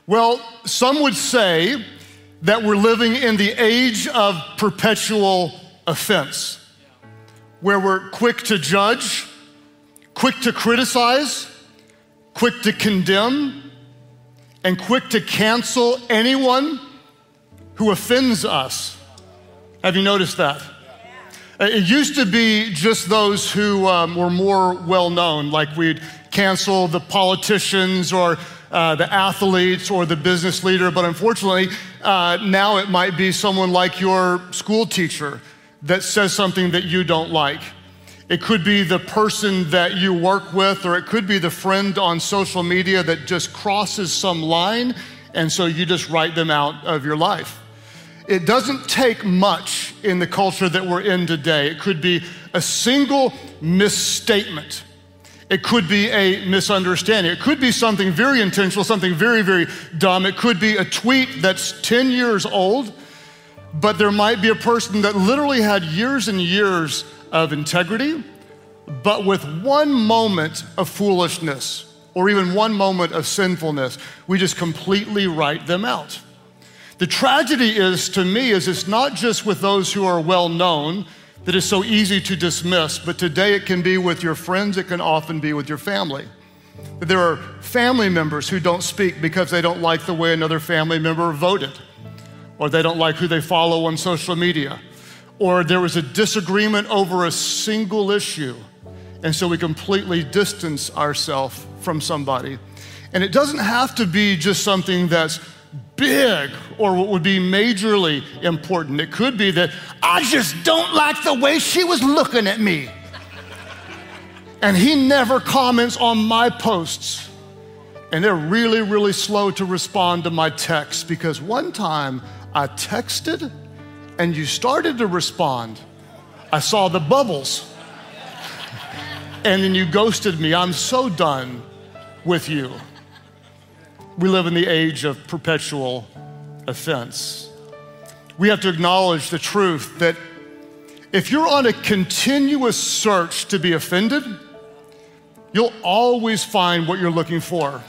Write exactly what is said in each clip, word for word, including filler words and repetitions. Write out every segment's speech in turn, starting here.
Well, some would say that we're living in the age of perpetual offense, where we're quick to judge, quick to criticize, quick to condemn, and quick to cancel anyone who offends us. Have you noticed that? It used to be just those who um, were more well-known, like we'd cancel the politicians or uh, the athletes or the business leader, but unfortunately, uh, now it might be someone like your school teacher that says something that you don't like. It could be the person that you work with, or it could be the friend on social media that just crosses some line, and so you just write them out of your life. It doesn't take much in the culture that we're in today. It could be a single misstatement. It could be a misunderstanding. It could be something very intentional, something very, very dumb. It could be a tweet that's ten years old, but there might be a person that literally had years and years of integrity, but with one moment of foolishness or even one moment of sinfulness, we just completely write them out. The tragedy is, to me, is it's not just with those who are well known that is so easy to dismiss, but today it can be with your friends, it can often be with your family. There are family members who don't speak because they don't like the way another family member voted, or they don't like who they follow on social media, or there was a disagreement over a single issue, and so we completely distance ourselves from somebody. And it doesn't have to be just something that's big or what would be majorly important. It could be that I just don't like the way she was looking at me. And he never comments on my posts. And they're really, really slow to respond to my texts because one time I texted and you started to respond. I saw the bubbles. And then you ghosted me. I'm so done with you. We live in the age of perpetual offense. We have to acknowledge the truth that if you're on a continuous search to be offended, you'll always find what you're looking for.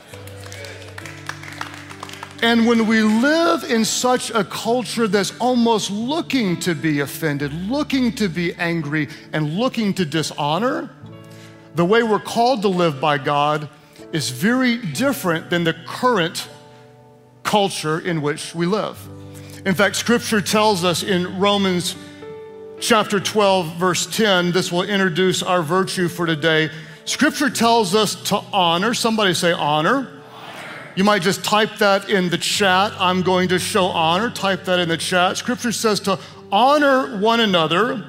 And when we live in such a culture that's almost looking to be offended, looking to be angry, and looking to dishonor, the way we're called to live by God is very different than the current culture in which we live. In fact, Scripture tells us in Romans chapter twelve, verse ten, this will introduce our virtue for today. Scripture tells us to honor. Somebody say honor. Honor. You might just type that in the chat. I'm going to show honor. Type that in the chat. Scripture says to honor one another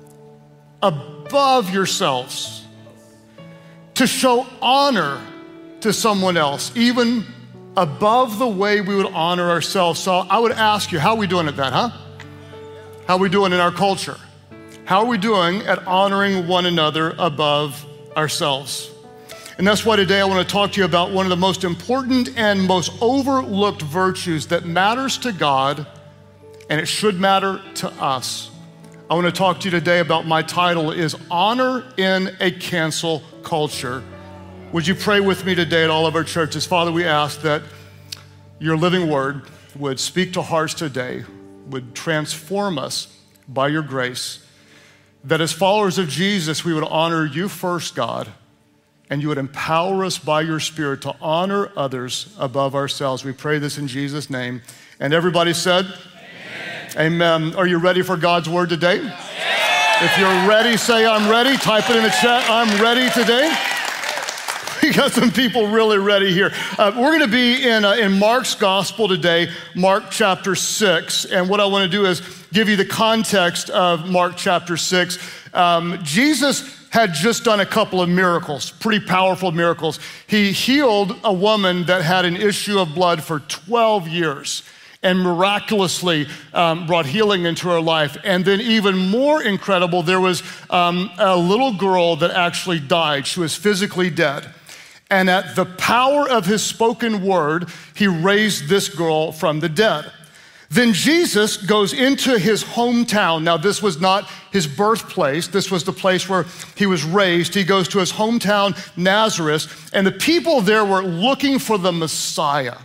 above yourselves, to show honor to someone else, even above the way we would honor ourselves. So I would ask you, how are we doing at that, huh? How are we doing in our culture? How are we doing at honoring one another above ourselves? And that's why today I want to talk to you about one of the most important and most overlooked virtues that matters to God, and it should matter to us. I want to talk to you today about, my title is Honor in a Cancel Culture. Would you pray with me today at all of our churches? Father, we ask that your living word would speak to hearts today, would transform us by your grace, that as followers of Jesus, we would honor you first, God, and you would empower us by your Spirit to honor others above ourselves. We pray this in Jesus' name. And everybody said, Amen. Amen. Are you ready for God's word today? Yeah. If you're ready, say I'm ready. Type it in the chat, I'm ready today. We got some people really ready here. Uh, we're going to be in, uh, in Mark's gospel today, Mark chapter six. And what I want to do is give you the context of Mark chapter six. Um, Jesus had just done a couple of miracles, pretty powerful miracles. He healed a woman that had an issue of blood for twelve years and miraculously um, brought healing into her life. And then even more incredible, there was um, a little girl that actually died. She was physically dead. And at the power of his spoken word, he raised this girl from the dead. Then Jesus goes into his hometown. Now, this was not his birthplace. This was the place where he was raised. He goes to his hometown, Nazareth, and the people there were looking for the Messiah.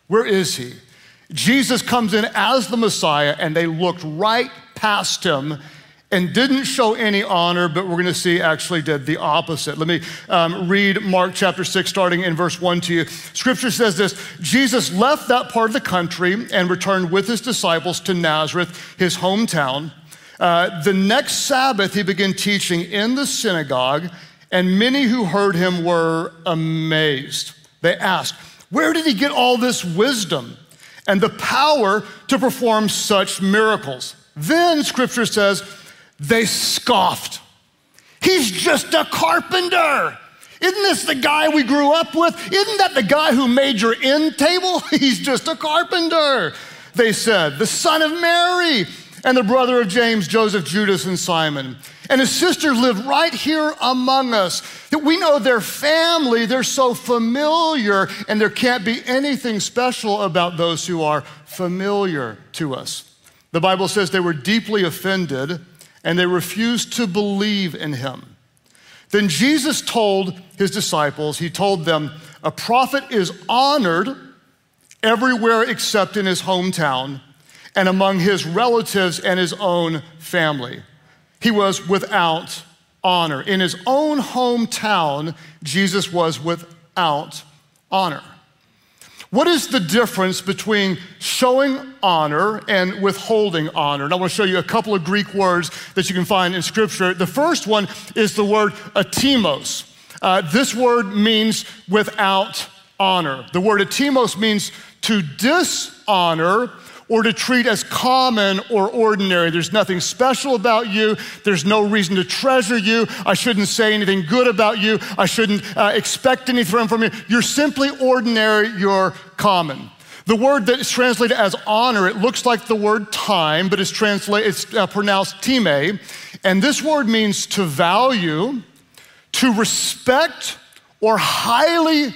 Where is he? Jesus comes in as the Messiah, and they looked right past him and didn't show any honor, but we're gonna see actually did the opposite. Let me um, read Mark chapter six, starting in verse one to you. Scripture says this: Jesus left that part of the country and returned with his disciples to Nazareth, his hometown. Uh, the next Sabbath, he began teaching in the synagogue, and many who heard him were amazed. They asked, where did he get all this wisdom and the power to perform such miracles? Then, Scripture says, they scoffed. He's just a carpenter. Isn't this the guy we grew up with? Isn't that the guy who made your end table? He's just a carpenter, they said. The son of Mary and the brother of James, Joseph, Judas, and Simon. And his sisters live right here among us. We know their family, they're so familiar, and there can't be anything special about those who are familiar to us. The Bible says they were deeply offended, and they refused to believe in him. Then Jesus told his disciples, he told them, a prophet is honored everywhere except in his hometown and among his relatives and his own family. He was without honor. In his own hometown, Jesus was without honor. What is the difference between showing honor and withholding honor? And I want to show you a couple of Greek words that you can find in Scripture. The first one is the word atimos. Uh, this word means without honor. The word atimos means to dishonor or to treat as common or ordinary. There's nothing special about you. There's no reason to treasure you. I shouldn't say anything good about you. I shouldn't uh, expect anything from you. You're simply ordinary. You're common. The word that is translated as honor, it looks like the word time, but it's, translate, it's uh, pronounced time. And this word means to value, to respect, or highly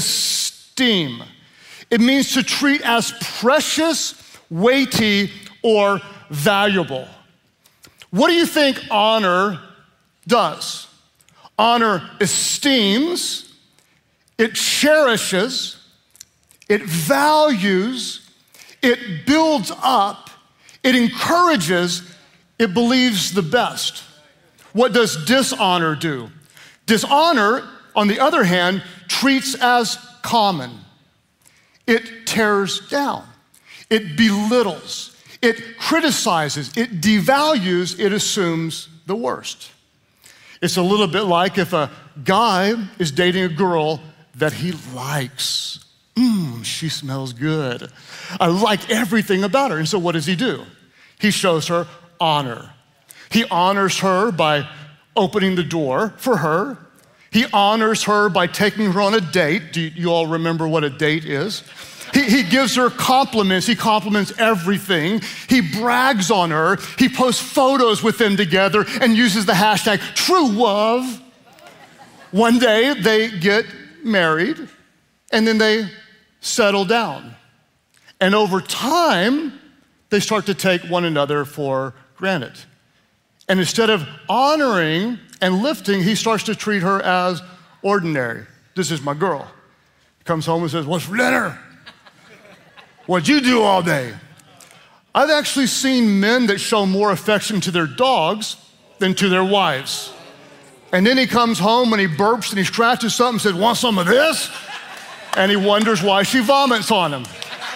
esteem. It means to treat as precious, weighty, or valuable. What do you think honor does? Honor esteems, it cherishes, it values, it builds up, it encourages, it believes the best. What does dishonor do? Dishonor, on the other hand, treats as common. It tears down. It belittles, it criticizes, it devalues, it assumes the worst. It's a little bit like if a guy is dating a girl that he likes. Mmm, she smells good. I like everything about her. And so what does he do? He shows her honor. He honors her by opening the door for her. He honors her by taking her on a date. Do you all remember what a date is? He, he gives her compliments. He compliments everything. He brags on her. He posts photos with them together and uses the hashtag true love. One day they get married and then they settle down. And over time, they start to take one another for granted. And instead of honoring and lifting, he starts to treat her as ordinary. This is my girl. He comes home and says, what's for dinner? What'd you do all day? I've actually seen men that show more affection to their dogs than to their wives. And then he comes home and he burps and he scratches something and says, want some of this? And he wonders why she vomits on him.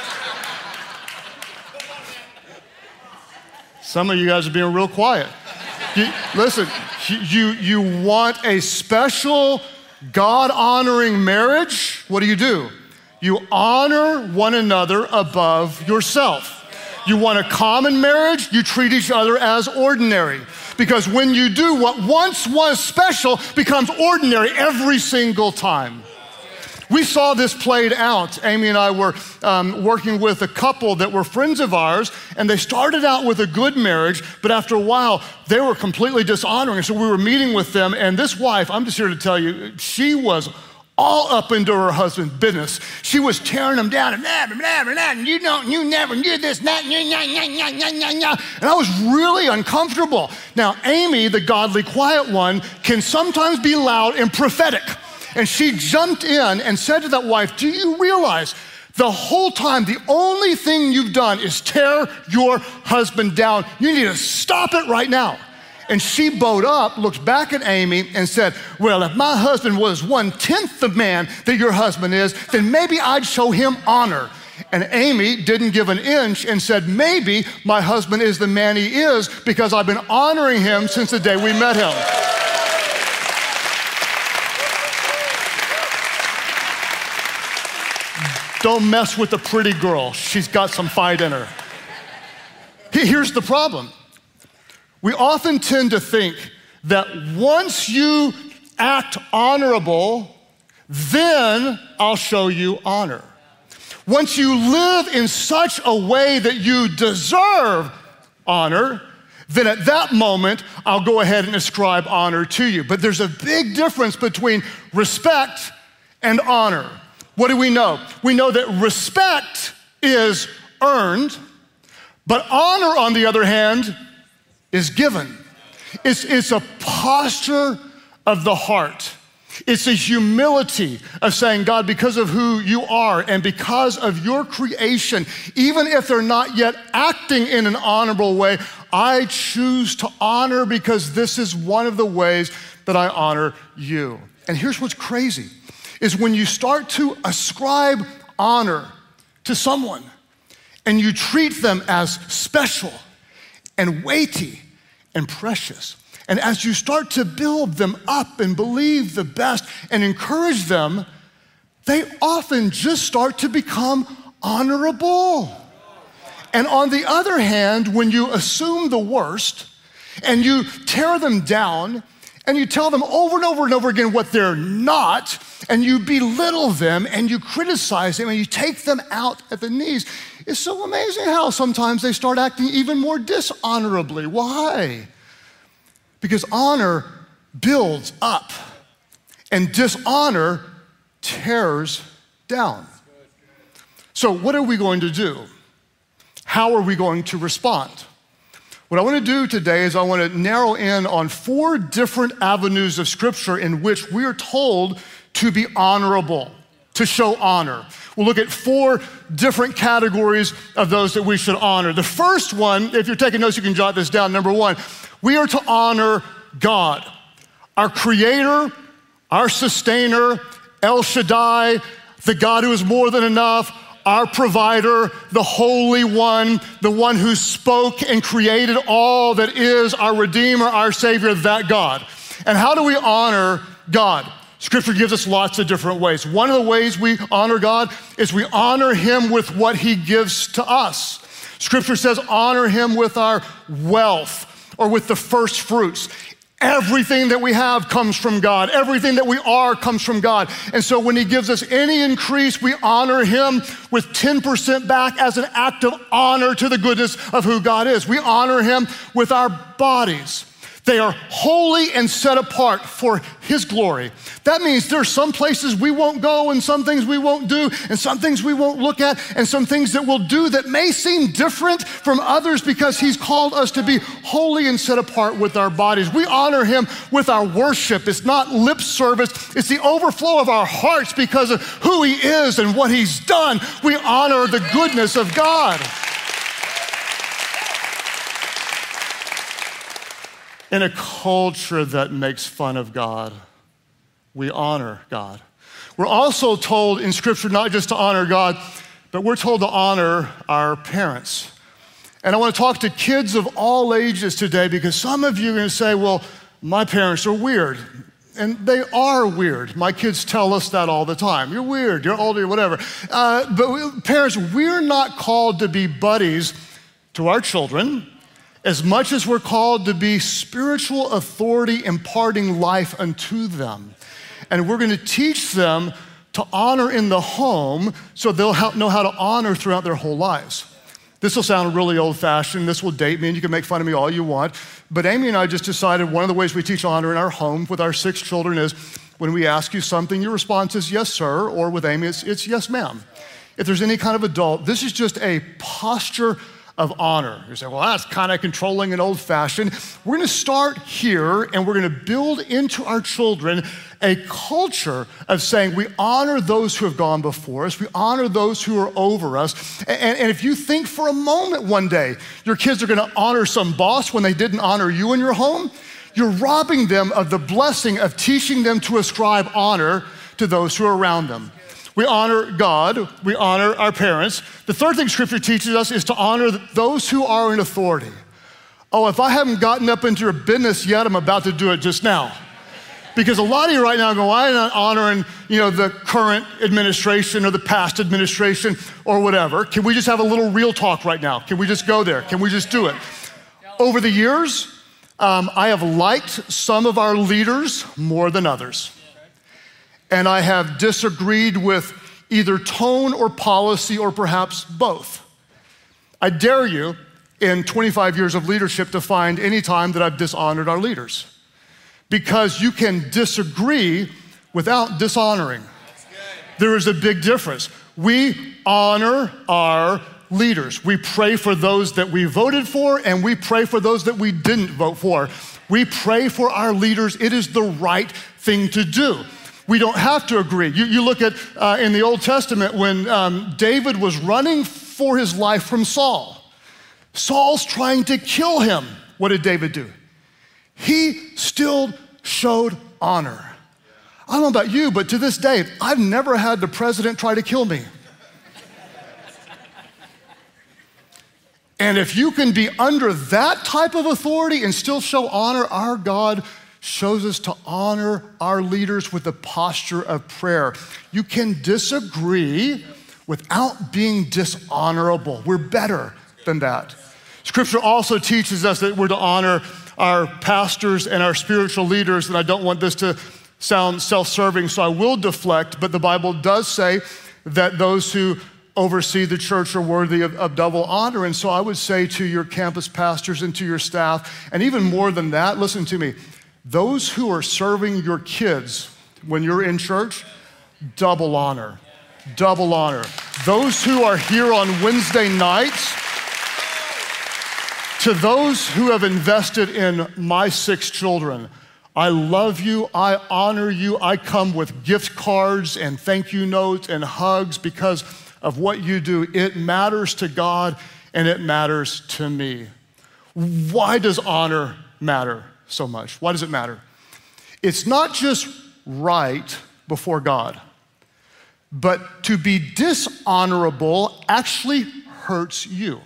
Some of you guys are being real quiet. You, listen, you, you want a special, God-honoring marriage? What do you do? You honor one another above yourself. You want a common marriage? You treat each other as ordinary. Because when you do, what once was special becomes ordinary every single time. We saw this played out. Amy and I were um, working with a couple that were friends of ours, and they started out with a good marriage, but after a while, they were completely dishonoring. So we were meeting with them, and this wife, I'm just here to tell you, she was all up into her husband's business. She was tearing him down and blah, blah, blah, blah, and you don't, you never, you this, that, nah, nah, nah, nah, nah, nah, nah. And I was really uncomfortable. Now, Amy, the godly, quiet one, can sometimes be loud and prophetic. And she jumped in and said to that wife, do you realize The whole time, the only thing you've done is tear your husband down. You need to stop it right now. And she bowed up, looked back at Amy and said, well, if my husband was one-tenth the man that your husband is, then maybe I'd show him honor. And Amy didn't give an inch and said, maybe my husband is the man he is because I've been honoring him since the day we met him. Don't mess with the pretty girl. She's got some fight in her. Here's the problem. We often tend to think that once you act honorable, then I'll show you honor. Once you live in such a way that you deserve honor, then at that moment, I'll go ahead and ascribe honor to you. But there's a big difference between respect and honor. What do we know? We know that respect is earned, but honor, on the other hand, is given. It's, it's a posture of the heart. It's a humility of saying, God, because of who you are and because of your creation, even if they're not yet acting in an honorable way, I choose to honor because this is one of the ways that I honor you. And here's what's crazy, is when you start to ascribe honor to someone and you treat them as special and weighty and precious, and as you start to build them up and believe the best and encourage them, they often just start to become honorable. And on the other hand, when you assume the worst and you tear them down and you tell them over and over and over again what they're not, and you belittle them and you criticize them and you take them out at the knees, it's so amazing how sometimes they start acting even more dishonorably. Why? Because honor builds up and dishonor tears down. So what are we going to do? How are we going to respond? What I want to do today is I want to narrow in on four different avenues of Scripture in which we are told to be honorable, to show honor. We'll look at four different categories of those that we should honor. The first one, if you're taking notes, you can jot this down. Number one, we are to honor God, our creator, our sustainer, El Shaddai, the God who is more than enough, our provider, the Holy One, the one who spoke and created all that is, our Redeemer, our Savior, that God. And how do we honor God? Scripture gives us lots of different ways. One of the ways we honor God is we honor him with what he gives to us. Scripture says honor him with our wealth or with the first fruits. Everything that we have comes from God. Everything that we are comes from God. And so when he gives us any increase, we honor him with ten percent back as an act of honor to the goodness of who God is. We honor him with our bodies. They are holy and set apart for his glory. That means there are some places we won't go and some things we won't do and some things we won't look at and some things that we'll do that may seem different from others because he's called us to be holy and set apart with our bodies. We honor him with our worship. It's not lip service. It's the overflow of our hearts because of who he is and what he's done. We honor the goodness of God. In a culture that makes fun of God, we honor God. We're also told in Scripture not just to honor God, but we're told to honor our parents. And I want to talk to kids of all ages today because some of you are going to say, well, my parents are weird. And they are weird. My kids tell us that all the time. You're weird, you're older, whatever. Uh, but we, parents, we're not called to be buddies to our children as much as we're called to be spiritual authority imparting life unto them. And we're going to teach them to honor in the home so they'll know how to honor throughout their whole lives. This will sound really old-fashioned. This will date me, and you can make fun of me all you want. But Amy and I just decided one of the ways we teach honor in our home with our six children is when we ask you something, your response is yes, sir, or with Amy, it's, it's yes, ma'am. If there's any kind of adult, this is just a posture of honor. You say, well, that's kind of controlling and old-fashioned. We're gonna start here, and we're gonna build into our children a culture of saying we honor those who have gone before us, we honor those who are over us. And, and if you think for a moment one day your kids are gonna honor some boss when they didn't honor you in your home, you're robbing them of the blessing of teaching them to ascribe honor to those who are around them. We honor God, we honor our parents. The third thing Scripture teaches us is to honor those who are in authority. Oh, if I haven't gotten up into your business yet, I'm about to do it just now. Because a lot of you right now go, I'm not honoring, you know, the current administration or the past administration or whatever. Can we just have a little real talk right now? Can we just go there? Can we just do it? Over the years, um, I have liked some of our leaders more than others. And I have disagreed with either tone or policy or perhaps both. I dare you, in twenty-five years of leadership, to find any time that I've dishonored our leaders. Because you can disagree without dishonoring. There is a big difference. We honor our leaders. We pray for those that we voted for, and we pray for those that we didn't vote for. We pray for our leaders. It is the right thing to do. We don't have to agree. You, you look at uh, in the Old Testament when um, David was running for his life from Saul. Saul's trying to kill him. What did David do? He still showed honor. I don't know about you, but to this day, I've never had the president try to kill me. And if you can be under that type of authority and still show honor, our God shows us to honor our leaders with a posture of prayer. You can disagree without being dishonorable. We're better than that. Scripture also teaches us that we're to honor our pastors and our spiritual leaders, and I don't want this to sound self-serving, so I will deflect, but the Bible does say that those who oversee the church are worthy of, of double honor. And so I would say to your campus pastors and to your staff, and even more than that, listen to me, those who are serving your kids when you're in church, double honor, double honor. Those who are here on Wednesday nights, to those who have invested in my six children, I love you, I honor you, I come with gift cards and thank you notes and hugs because of what you do. It matters to God and it matters to me. Why does honor matter so much? Why does it matter? It's not just right before God, but to be dishonorable actually hurts you.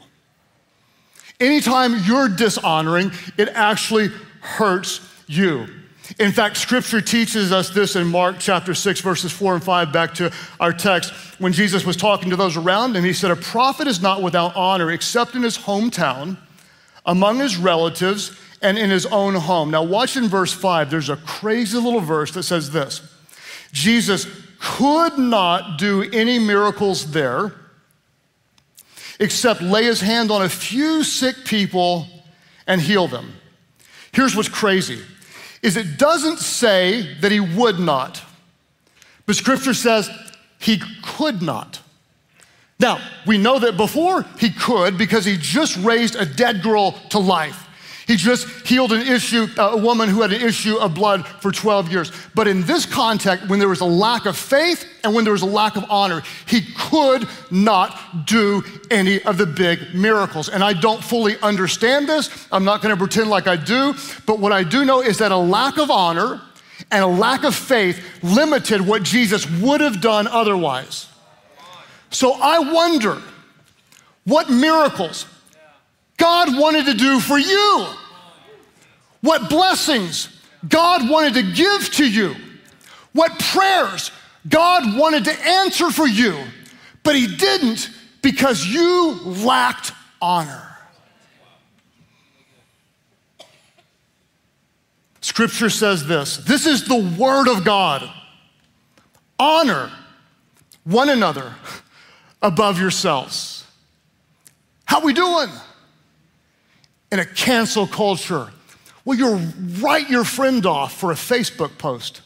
Anytime you're dishonoring, it actually hurts you. In fact, Scripture teaches us this in Mark chapter six, verses four and five, back to our text. When Jesus was talking to those around him, he said, a prophet is not without honor except in his hometown, among his relatives, and in his own home. Now watch in verse five, there's a crazy little verse that says this. Jesus could not do any miracles there except lay his hand on a few sick people and heal them. Here's what's crazy, is it doesn't say that he would not, but Scripture says he could not. Now, we know that before he could because he just raised a dead girl to life. He just healed an issue, a woman who had an issue of blood for twelve years. But in this context, when there was a lack of faith and when there was a lack of honor, he could not do any of the big miracles. And I don't fully understand this. I'm not gonna pretend like I do. But what I do know is that a lack of honor and a lack of faith limited what Jesus would have done otherwise. So I wonder what miracles God wanted to do for you. What blessings God wanted to give to you. What prayers God wanted to answer for you. But he didn't because you lacked honor. Scripture says this. This is the word of God. Honor one another above yourselves. How we doing? In a cancel culture, well, you'll write your friend off for a Facebook post.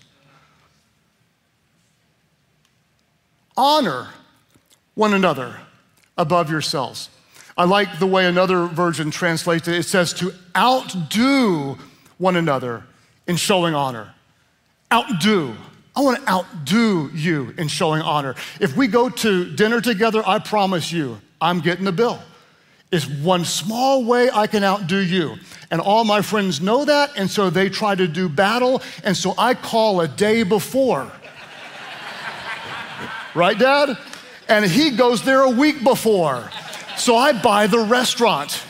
Honor one another above yourselves. I like the way another version translates it. It says to outdo one another in showing honor. Outdo. I want to outdo you in showing honor. If we go to dinner together, I promise you, I'm getting the bill. It's one small way I can outdo you. And all my friends know that, and so they try to do battle, and so I call a day before. Right, Dad? And he goes there a week before. So I buy the restaurant.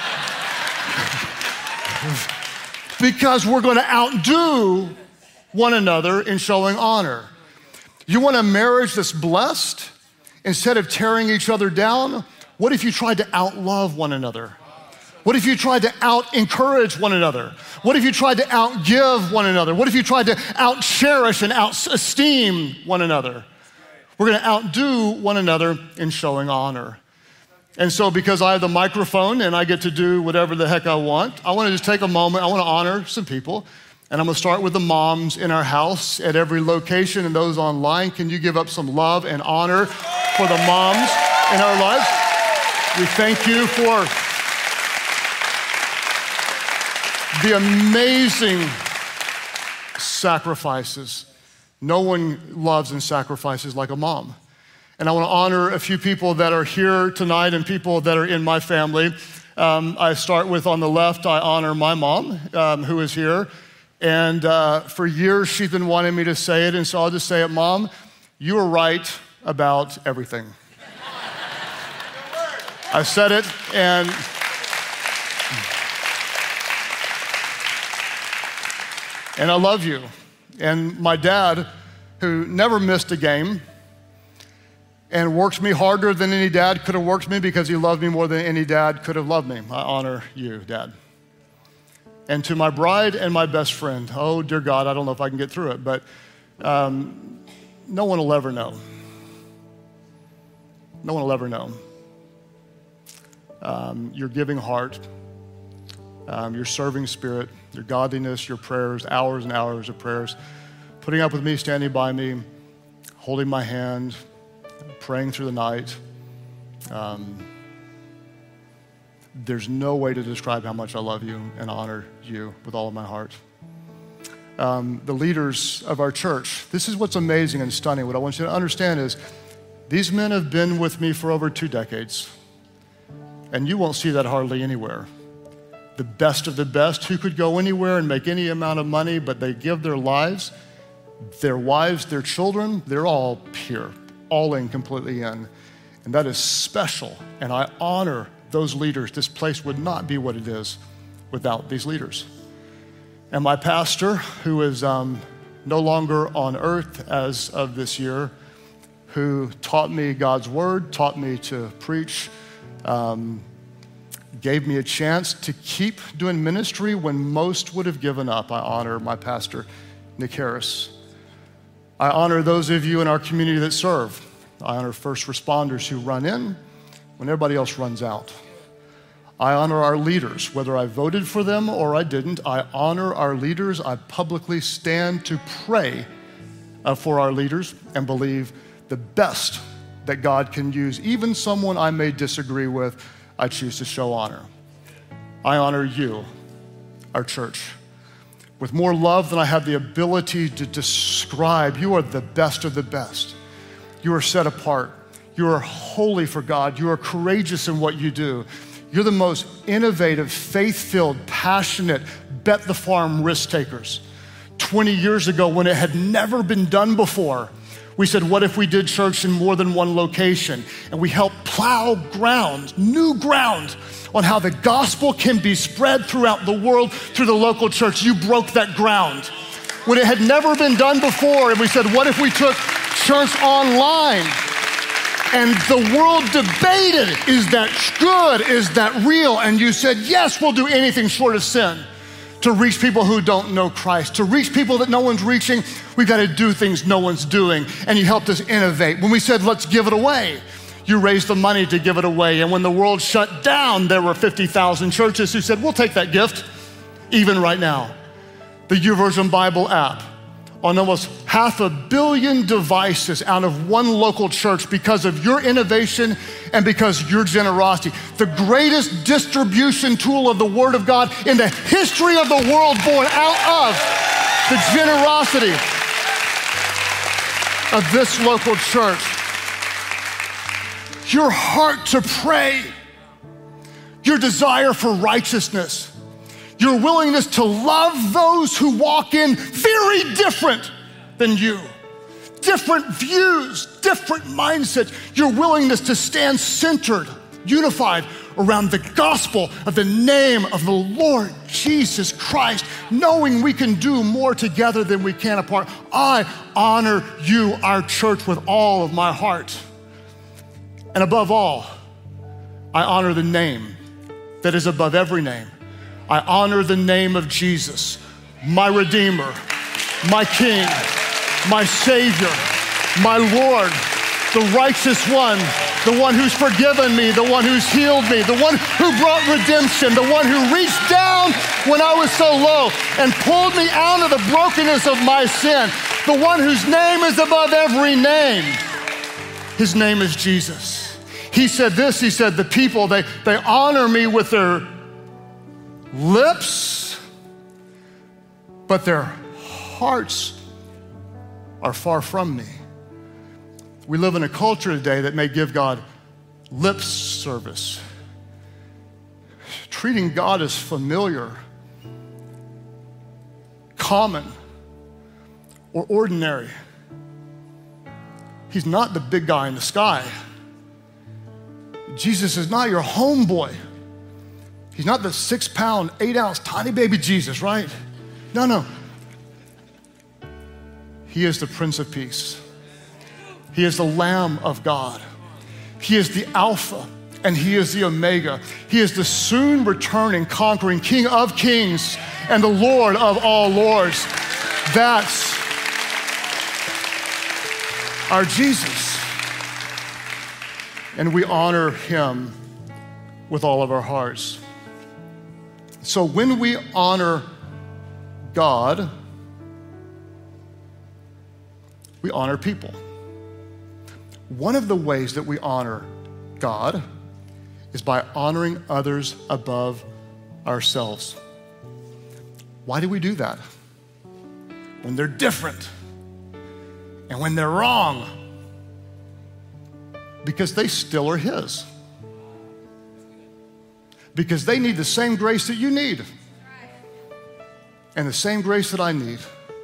Because we're going to outdo one another in showing honor. You want a marriage that's blessed? Instead of tearing each other down, what if you tried to outlove one another? What if you tried to out-encourage one another? What if you tried to outgive one another? What if you tried to out-cherish and out-esteem one another? We're going to outdo one another in showing honor. And so because I have the microphone and I get to do whatever the heck I want, I want to just take a moment. I want to honor some people. And I'm going to start with the moms in our house at every location and those online. Can you give up some love and honor for the moms in our lives? We thank you for the amazing sacrifices. No one loves and sacrifices like a mom. And I want to honor a few people that are here tonight and people that are in my family. Um, I start with on the left, I honor my mom, um, who is here. And uh, for years, she's been wanting me to say it, and so I'll just say it. Mom, you are right about everything. I said it, and and I love you. And my dad, who never missed a game and worked me harder than any dad could have worked me because he loved me more than any dad could have loved me. I honor you, Dad. And to my bride and my best friend, oh, dear God, I don't know if I can get through it, but um, no one will ever know. No one will ever know. Um, your giving heart, um, your serving spirit, your godliness, your prayers, hours and hours of prayers, putting up with me, standing by me, holding my hand, praying through the night. Um, there's no way to describe how much I love you and honor you with all of my heart. Um, the leaders of our church, this is what's amazing and stunning. What I want you to understand is these men have been with me for over two decades, and you won't see that hardly anywhere. The best of the best who could go anywhere and make any amount of money, but they give their lives, their wives, their children, they're all pure, all in, completely in. And that is special, and I honor those leaders. This place would not be what it is without these leaders. And my pastor, who is um, no longer on earth as of this year, who taught me God's word, taught me to preach, um, gave me a chance to keep doing ministry when most would have given up. I honor my pastor, Nick Harris. I honor those of you in our community that serve. I honor first responders who run in when everybody else runs out. I honor our leaders, whether I voted for them or I didn't. I honor our leaders. I publicly stand to pray uh, for our leaders and believe the best that God can use, even someone I may disagree with, I choose to show honor. I honor you, our church, with more love than I have the ability to describe. You are the best of the best. You are set apart. You are holy for God. You are courageous in what you do. You're the most innovative, faith-filled, passionate, bet the farm risk takers. twenty years ago, when it had never been done before, we said, what if we did church in more than one location? And we helped plow ground, new ground, on how the gospel can be spread throughout the world through the local church. You broke that ground. When it had never been done before, and we said, what if we took church online? And the world debated, is that good? Is that real? And you said, yes, we'll do anything short of sin to reach people who don't know Christ. To reach people that no one's reaching, we've got to do things no one's doing. And you helped us innovate. When we said, let's give it away, you raised the money to give it away. And when the world shut down, there were fifty thousand churches who said, we'll take that gift, even right now. The YouVersion Bible app, on almost half a billion devices out of one local church because of your innovation and because of your generosity. The greatest distribution tool of the Word of God in the history of the world, born out of the generosity of this local church. Your heart to pray, your desire for righteousness, your willingness to love those who walk in very different than you, different views, different mindsets, your willingness to stand centered, unified around the gospel of the name of the Lord Jesus Christ, knowing we can do more together than we can apart. I honor you, our church, with all of my heart. And above all, I honor the name that is above every name. I honor the name of Jesus, my Redeemer, my King, my Savior, my Lord, the righteous one, the one who's forgiven me, the one who's healed me, the one who brought redemption, the one who reached down when I was so low and pulled me out of the brokenness of my sin, the one whose name is above every name. His name is Jesus. He said this, he said, the people, they, they honor me with their lips, but their hearts are far from me. We live in a culture today that may give God lip service, treating God as familiar, common, or ordinary. He's not the big guy in the sky. Jesus is not your homeboy. He's not the six pound, eight ounce tiny baby Jesus, right? No, no. He is the Prince of Peace. He is the Lamb of God. He is the Alpha and He is the Omega. He is the soon returning, conquering King of Kings and the Lord of all lords. That's our Jesus. And we honor Him with all of our hearts. So when we honor God, we honor people. One of the ways that we honor God is by honoring others above ourselves. Why do we do that? When they're different and when they're wrong, because they still are His. Because they need the same grace that you need and the same grace that I need.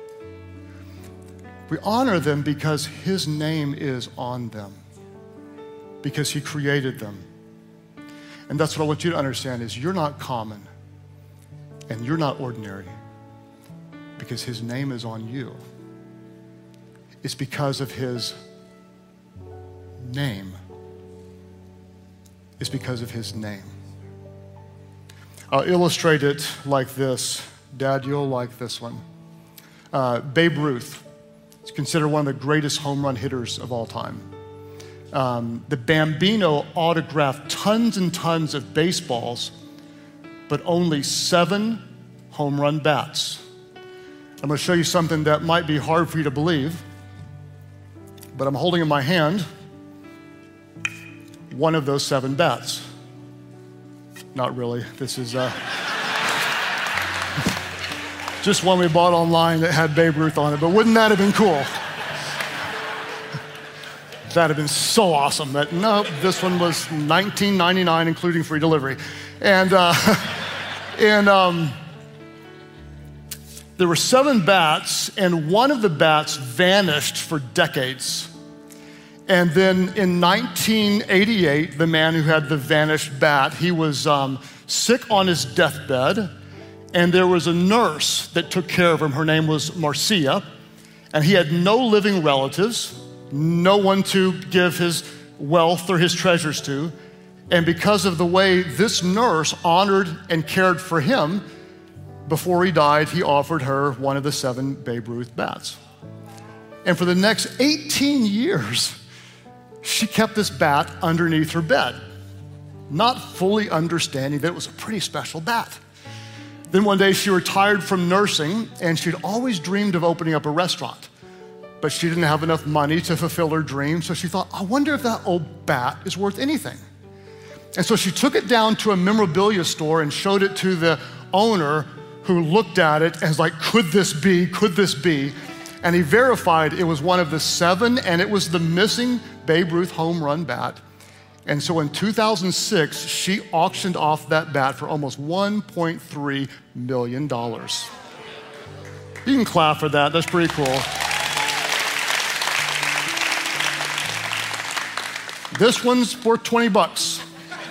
We honor them because His name is on them, because He created them. And that's what I want you to understand is you're not common and you're not ordinary because His name is on you. It's because of His name. It's because of His name. I'll illustrate it like this. Dad, you'll like this one. Uh, Babe Ruth is considered one of the greatest home run hitters of all time. Um, the Bambino autographed tons and tons of baseballs, but only seven home run bats. I'm going to show you something that might be hard for you to believe, but I'm holding in my hand one of those seven bats. Not really. This is uh, just one we bought online that had Babe Ruth on it, but wouldn't that have been cool? That'd have been so awesome. But no, this one was nineteen ninety-nine, including free delivery. And, uh, and um, there were seven bats, and one of the bats vanished for decades. And then in nineteen eighty-eight, the man who had the vanished bat, he was um, sick on his deathbed, and there was a nurse that took care of him. Her name was Marcia, and he had no living relatives, no one to give his wealth or his treasures to. And because of the way this nurse honored and cared for him, before he died, he offered her one of the seven Babe Ruth bats. And for the next eighteen years, she kept this bat underneath her bed, not fully understanding that it was a pretty special bat. Then one day she retired from nursing, and she'd always dreamed of opening up a restaurant. But she didn't have enough money to fulfill her dream, so she thought, I wonder if that old bat is worth anything. And so she took it down to a memorabilia store and showed it to the owner, who looked at it and was like, could this be, could this be? And he verified it was one of the seven, and it was the missing Babe Ruth home run bat. And so in two thousand six, she auctioned off that bat for almost one point three million dollars. You can clap for that, that's pretty cool. This one's worth twenty bucks.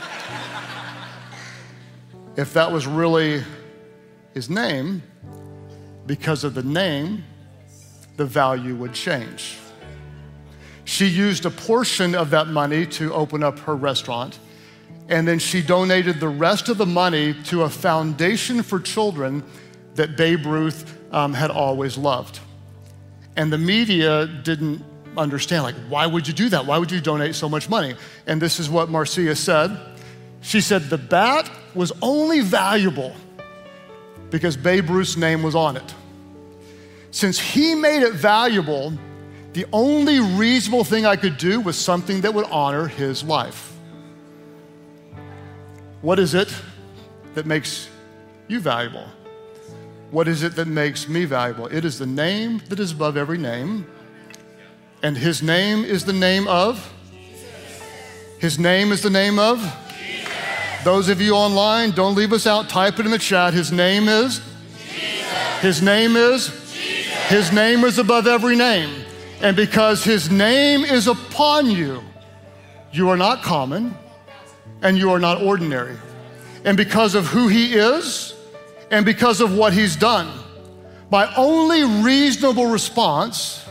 If that was really his name, because of the name, the value would change. She used a portion of that money to open up her restaurant, and then she donated the rest of the money to a foundation for children that Babe Ruth um, had always loved. And the media didn't understand, like, why would you do that? Why would you donate so much money? And this is what Marcia said. She said, the bat was only valuable because Babe Ruth's name was on it. Since he made it valuable, the only reasonable thing I could do was something that would honor his life. What is it that makes you valuable? What is it that makes me valuable? It is the name that is above every name. And his name is the name of? His name is the name of? Those of you online, don't leave us out. Type it in the chat. His name is? Jesus. His name is? Jesus. His name is above every name. And because his name is upon you, you are not common and you are not ordinary. And because of who he is and because of what he's done, my only reasonable response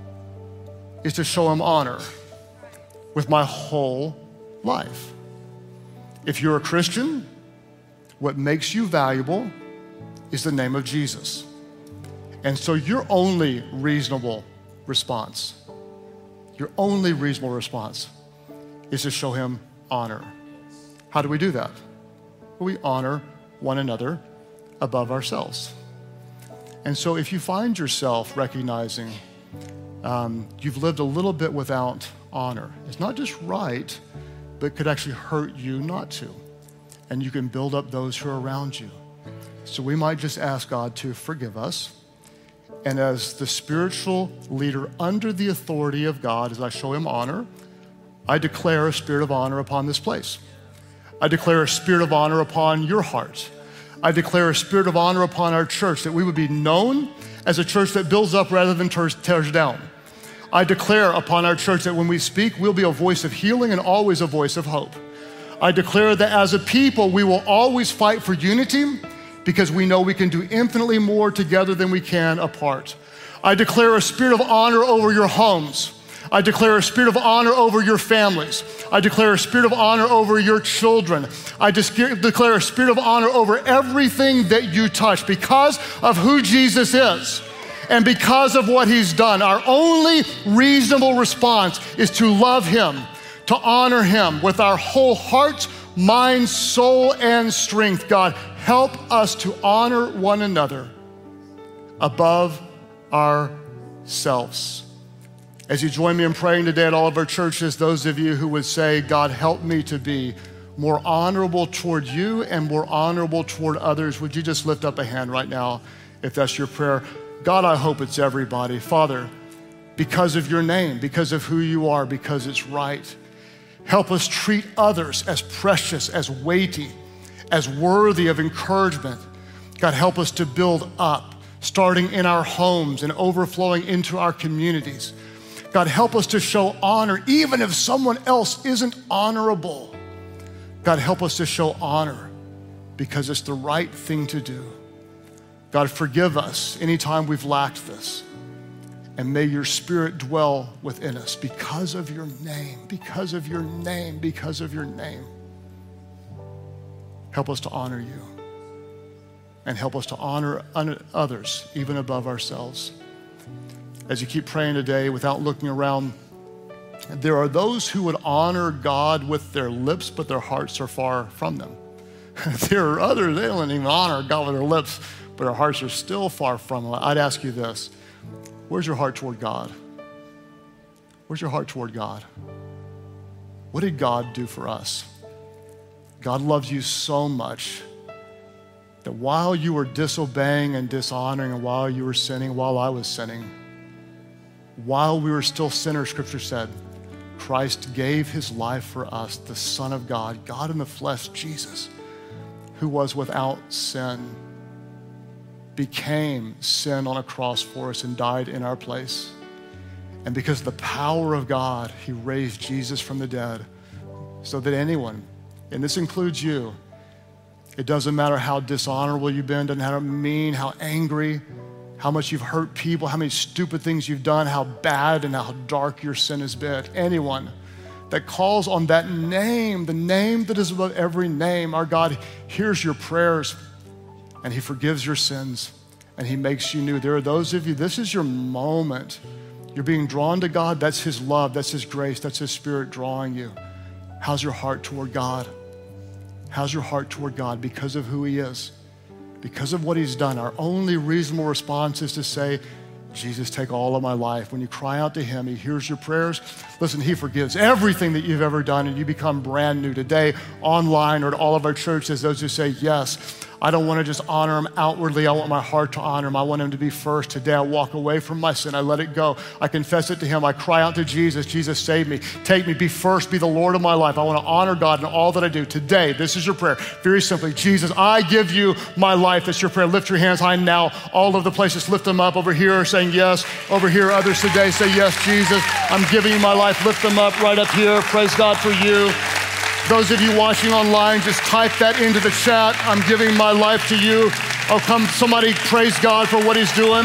is to show him honor with my whole life. If you're a Christian, what makes you valuable is the name of Jesus. And so your only reasonable response, your only reasonable response is to show him honor. How do we do that? Well, we honor one another above ourselves. And so if you find yourself recognizing um, you've lived a little bit without honor, it's not just right, but could actually hurt you not to. And you can build up those who are around you. So we might just ask God to forgive us. And as the spiritual leader under the authority of God, as I show him honor, I declare a spirit of honor upon this place. I declare a spirit of honor upon your heart. I declare a spirit of honor upon our church, that we would be known as a church that builds up rather than tears down. I declare upon our church that when we speak, we'll be a voice of healing and always a voice of hope. I declare that as a people, we will always fight for unity because we know we can do infinitely more together than we can apart. I declare a spirit of honor over your homes. I declare a spirit of honor over your families. I declare a spirit of honor over your children. I declare a spirit of honor over everything that you touch because of who Jesus is. And because of what he's done, our only reasonable response is to love him, to honor him with our whole heart, mind, soul, and strength. God, help us to honor one another above ourselves. As you join me in praying today at all of our churches, those of you who would say, God, help me to be more honorable toward you and more honorable toward others, would you just lift up a hand right now if that's your prayer? God, I hope it's everybody. Father, because of your name, because of who you are, because it's right, help us treat others as precious, as weighty, as worthy of encouragement. God, help us to build up, starting in our homes and overflowing into our communities. God, help us to show honor even if someone else isn't honorable. God, help us to show honor because it's the right thing to do. God, forgive us anytime we've lacked this. And may your spirit dwell within us because of your name, because of your name, because of your name. Help us to honor you and help us to honor others even above ourselves. As you keep praying today without looking around, there are those who would honor God with their lips, but their hearts are far from them. There are others, they don't even honor God with their lips, but their hearts are still far from Him. I'd ask you this, where's your heart toward God? Where's your heart toward God? What did God do for us? God loves you so much that while you were disobeying and dishonoring, and while you were sinning, while I was sinning, while we were still sinners, Scripture said, Christ gave His life for us, the Son of God, God in the flesh, Jesus, who was without sin, became sin on a cross for us and died in our place. And because of the power of God, He raised Jesus from the dead so that anyone, and this includes you, it doesn't matter how dishonorable you've been, doesn't matter how mean, how angry, how much you've hurt people, how many stupid things you've done, how bad and how dark your sin has been. Anyone that calls on that name, the name that is above every name, our God hears your prayers and He forgives your sins and He makes you new. There are those of you, this is your moment. You're being drawn to God. That's His love. That's His grace. That's His Spirit drawing you. How's your heart toward God? How's your heart toward God because of who He is? Because of what He's done. Our only reasonable response is to say, Jesus, take all of my life. When you cry out to Him, He hears your prayers. Listen, He forgives everything that you've ever done, and you become brand new today, online or at all of our churches. Those who say, yes, I don't want to just honor Him outwardly. I want my heart to honor Him. I want Him to be first. Today, I walk away from my sin. I let it go. I confess it to Him. I cry out to Jesus. Jesus, save me. Take me. Be first. Be the Lord of my life. I want to honor God in all that I do. Today, this is your prayer. Very simply, Jesus, I give you my life. That's your prayer. Lift your hands high now. All over the places, lift them up. Over here, saying yes. Over here, others today say, yes, Jesus, I'm giving you my life. Lift them up right up here. Praise God for you. Those of you watching online, just type that into the chat. I'm giving my life to you. Oh, come, somebody praise God for what He's doing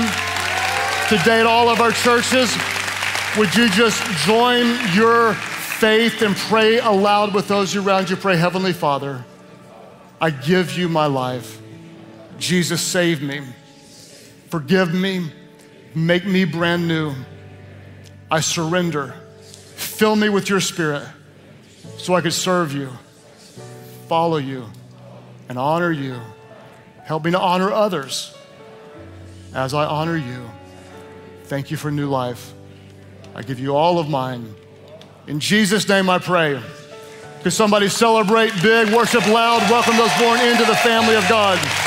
today at all of our churches. Would you just join your faith and pray aloud with those around you? Pray, Heavenly Father, I give you my life. Jesus, save me. Forgive me. Make me brand new. I surrender. Fill me with your Spirit so I could serve you, follow you, and honor you. Help me to honor others as I honor you. Thank you for new life. I give you all of mine. In Jesus' name I pray. Could somebody celebrate big, worship loud, welcome those born into the family of God.